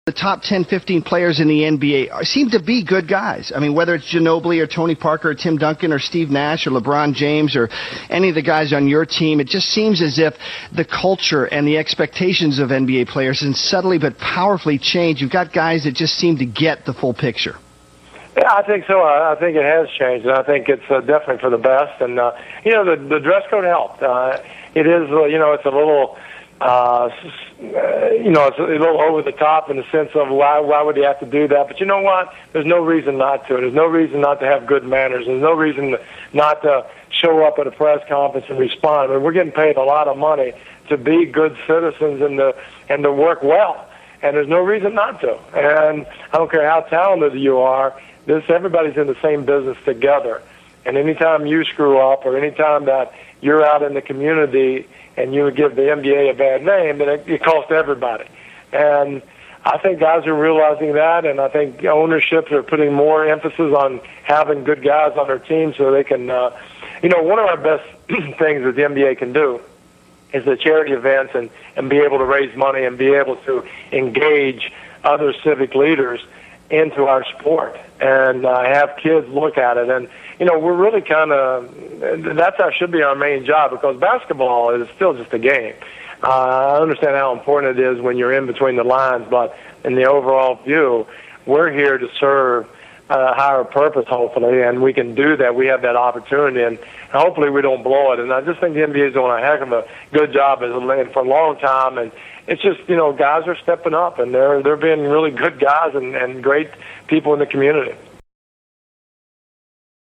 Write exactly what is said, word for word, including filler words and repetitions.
The top ten, fifteen players in the N B A seem to be good guys. I mean, whether it's Ginobili or Tony Parker or Tim Duncan or Steve Nash or LeBron James or any of the guys on your team, it just seems as if the culture and the expectations of N B A players has subtly but powerfully changed. You've got guys that just seem to get the full picture. Yeah, I think so. I think it has changed, and I think it's uh, definitely for the best. And, uh, you know, the, the dress code helped. Uh, it is, uh, you know, it's a little... Uh, you know, it's a little over the top in the sense of why why would he have to do that? But you know what? There's no reason not to. There's no reason not to have good manners. There's no reason not to show up at a press conference and respond. I mean, we're getting paid a lot of money to be good citizens and to and to work well. And there's no reason not to. And I don't care how talented you are. This everybody's in the same business together. And anytime you screw up or anytime that you're out in the community and you would give the N B A a bad name, then it, it costs everybody. And I think guys are realizing that, and I think ownerships are putting more emphasis on having good guys on their team so they can, uh, you know, one of our best things that the N B A can do is the charity events and, and be able to raise money and be able to engage other civic leaders into our sport and uh, have kids look at it. And, you know, we're really kind of, that's our, should be our main job because basketball is still just a game. Uh, I understand how important it is when you're in between the lines, but in the overall view, we're here to serve a higher purpose, hopefully, and we can do that. We have that opportunity, and hopefully we don't blow it. And I just think the N B A is doing a heck of a good job as a, for a long time, and it's just, you know, guys are stepping up, and they're they're being really good guys and, and great people in the community.